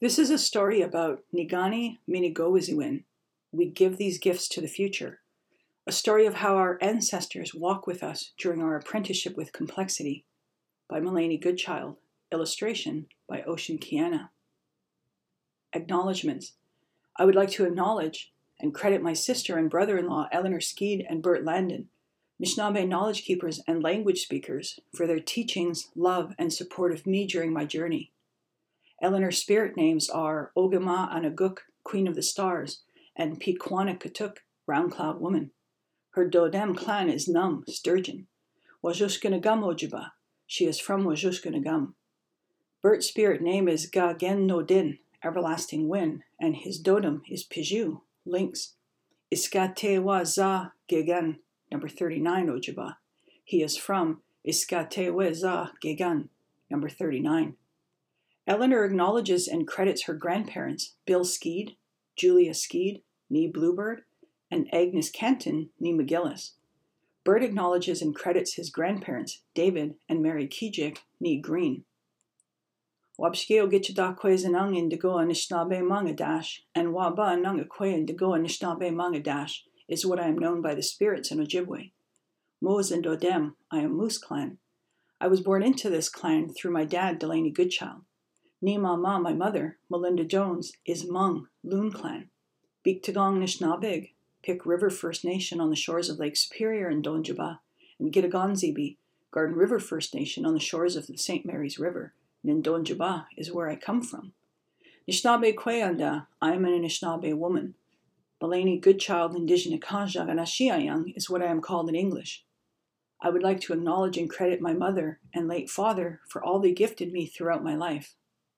This is a story about Nigani Minigowiziwin. We give these gifts to the future. A story of how our ancestors walk with us during our apprenticeship with complexity, by Melanie Goodchild. Illustration by Ocean Kiana. Acknowledgements. I would like to acknowledge and credit my sister and brother-in-law Eleanor Skeed and Bert Landon, Anishinaabe knowledge keepers and language speakers, for their teachings, love, and support of me during my journey. Eleanor's spirit names are Ogama Anaguk, Queen of the Stars, and Pikwana Katuk, Round Cloud Woman. Her Dodem clan is Num, Sturgeon. Wajushkanagam Ojiba. She is from Wajushkanagam. Bert's spirit name is Gagen Nodin, Everlasting Wind, and his Dodem is Piju, Lynx. Iskatewa Za Gegan, number 39 Ojiba. He is from Iskatewa Za Gegan, number 39. Eleanor acknowledges and credits her grandparents, Bill Skeed, Julia Skeed, nee Bluebird, and Agnes Canton, nee McGillis. Bert acknowledges and credits his grandparents, David and Mary Kijik, nee Green. Wabshkeo Gichadakwezanung Indigo Anishinaabe Mangadash, and Waba Nungakwe Indigo Anishinaabe Mangadash is what I am known by the spirits in Ojibwe. Moz and Dodem, I am Moose Clan. I was born into this clan through my dad, Delaney Goodchild. Nee Mama, my mother, Melinda Jones, is Hmong, Loon Clan. Beektagong Nishnabeg, Pick River First Nation on the shores of Lake Superior in Donjaba, and Gitagonzibi, Garden River First Nation on the shores of the St. Mary's River, and in Donjaba is where I come from. Nishnabeg Kweyanda, I am an Anishinaabe woman. Balani Goodchild Indigenous Kanjaganashiayang is what I am called in English. I would like to acknowledge and credit my mother and late father for all they gifted me throughout my life.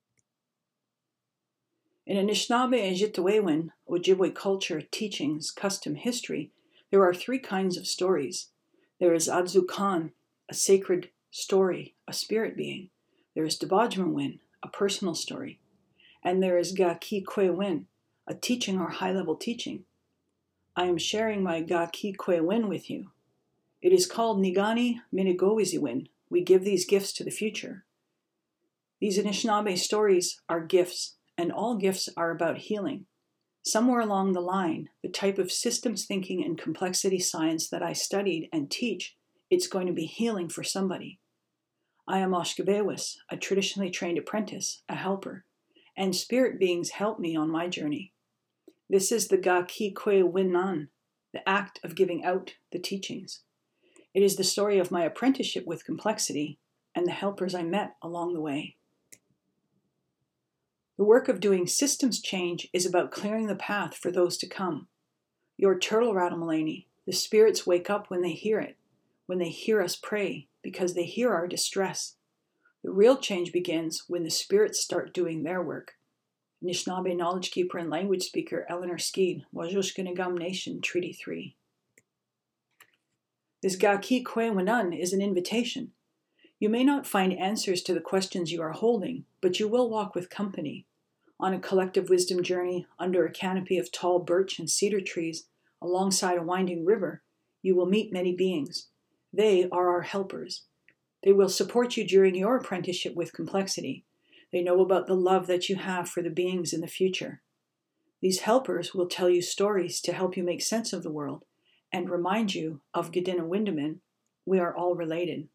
In Anishinaabe and Jitawewin, Ojibwe culture, teachings, custom, history, there are three kinds of stories. There is Adzukan, a sacred story, a spirit being. There is Dabajmawin, a personal story. And there is Gaki Kwewin, a teaching or high-level teaching. I am sharing my Gaki Kwewin with you. It is called Nigani Minigowiziwin. We give these gifts to the future. These Anishinaabe stories are gifts, and all gifts are about healing. Somewhere along the line, the type of systems thinking and complexity science that I studied and teach, it's going to be healing for somebody. I am Oshkabewis, a traditionally trained apprentice, a helper, and spirit beings help me on my journey. This is the Gaki Kwe Winan, the act of giving out the teachings. It is the story of my apprenticeship with complexity and the helpers I met along the way. The work of doing systems change is about clearing the path for those to come. Your turtle rattle, Melanie, the spirits wake up when they hear it, when they hear us pray, because they hear our distress. The real change begins when the spirits start doing their work. Anishinaabe knowledge keeper and language speaker Eleanor Skeed, Wajushkanagam Nation, Treaty 3. This Gaki Kwe Wanan is an invitation. You may not find answers to the questions you are holding, but you will walk with company. On a collective wisdom journey, under a canopy of tall birch and cedar trees, alongside a winding river, you will meet many beings. They are our helpers. They will support you during your apprenticeship with complexity. They know about the love that you have for the beings in the future. These helpers will tell you stories to help you make sense of the world and remind you of Gedina Windaman. We are all related.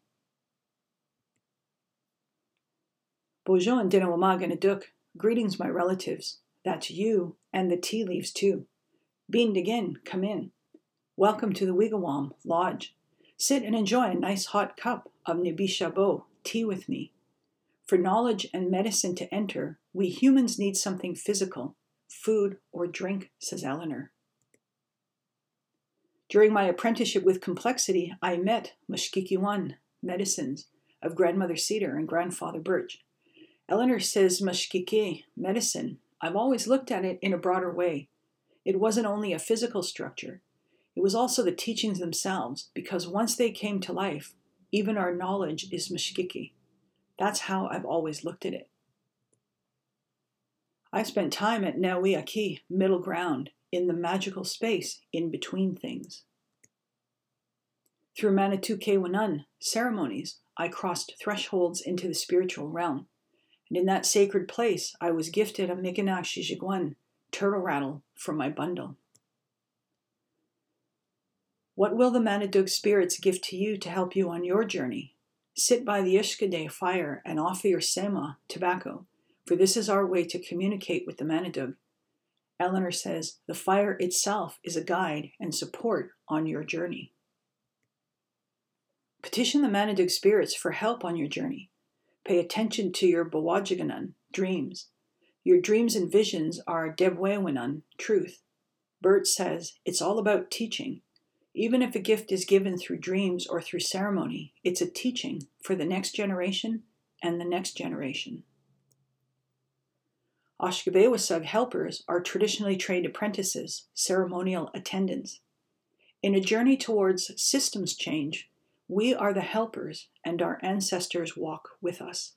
Bojo and Dinawamaganaduk, greetings, my relatives. That's you and the tea leaves too. Beamed again, come in. Welcome to the Wigwam Lodge. Sit and enjoy a nice hot cup of Nibishabo, tea with me. For knowledge and medicine to enter, we humans need something physical, food or drink, says Eleanor. During my apprenticeship with complexity, I met Mushkikiwan, medicines, of Grandmother Cedar and Grandfather Birch. Eleanor says Mushkiki, medicine. I've always looked at it in a broader way. It wasn't only a physical structure. It was also the teachings themselves, because once they came to life, even our knowledge is Mushkiki. That's how I've always looked at it. I spent time at Nawiaki, middle ground, in the magical space in between things. Through Manitou Kewanan ceremonies, I crossed thresholds into the spiritual realm. And in that sacred place, I was gifted a Mikinak Shijiguan turtle rattle from my bundle. What will the Manadug spirits give to you to help you on your journey? Sit by the Ishkade fire and offer your sema, tobacco, for this is our way to communicate with the Manadug. Eleanor says, the fire itself is a guide and support on your journey. Petition the Manadug spirits for help on your journey. Pay attention to your Bawajiganan, dreams. Your dreams and visions are Debwewinan, truth. Bert says, it's all about teaching. Even if a gift is given through dreams or through ceremony, it's a teaching for the next generation and the next generation. Ashkabewasug helpers are traditionally trained apprentices, ceremonial attendants. In a journey towards systems change, we are the helpers and our ancestors walk with us.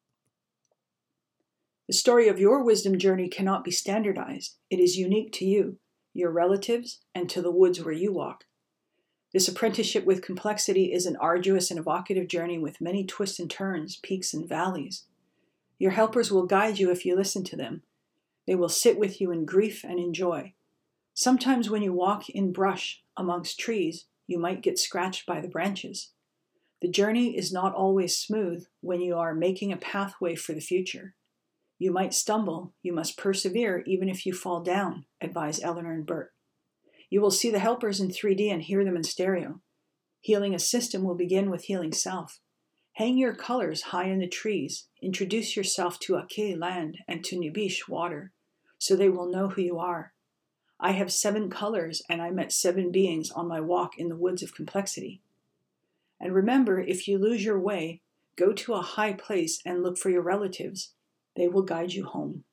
The story of your wisdom journey cannot be standardized. It is unique to you, your relatives, and to the woods where you walk. This apprenticeship with complexity is an arduous and evocative journey with many twists and turns, peaks and valleys. Your helpers will guide you if you listen to them. They will sit with you in grief and in joy. Sometimes when you walk in brush amongst trees, you might get scratched by the branches. The journey is not always smooth when you are making a pathway for the future. You might stumble, you must persevere even if you fall down, advise Eleanor and Bert. You will see the helpers in 3D and hear them in stereo. Healing a system will begin with healing self. Hang your colors high in the trees. Introduce yourself to Ake land and to Nibish water, so they will know who you are. I have 7 colors and I met 7 beings on my walk in the woods of complexity. And remember, if you lose your way, go to a high place and look for your relatives. They will guide you home.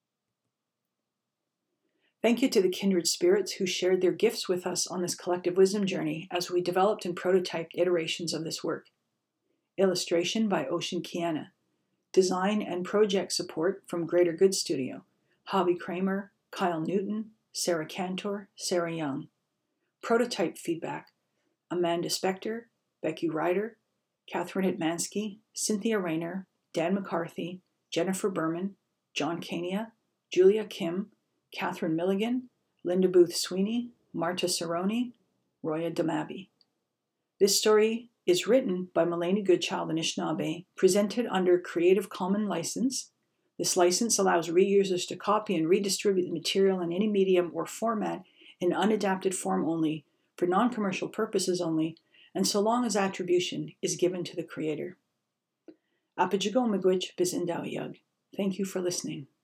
Thank you to the kindred spirits who shared their gifts with us on this collective wisdom journey as we developed and prototyped iterations of this work. Illustration by Ocean Kiana. Design and project support from Greater Good Studio. Javi Kramer, Kyle Newton, Sarah Cantor, Sarah Young. Prototype feedback. Amanda Spector, Becky Ryder, Catherine Hitmansky, Cynthia Rayner, Dan McCarthy, Jennifer Berman, John Kania, Julia Kim, Catherine Milligan, Linda Booth Sweeney, Marta Cerrone, Roya Damabi. This story is written by Mulaney Goodchild Anishinaabe, presented under Creative Commons license. This license allows reusers to copy and redistribute the material in any medium or format in unadapted form only, for non-commercial purposes only, and so long as attribution is given to the creator. Apajigomagwich Bizindao Yug. Thank you for listening.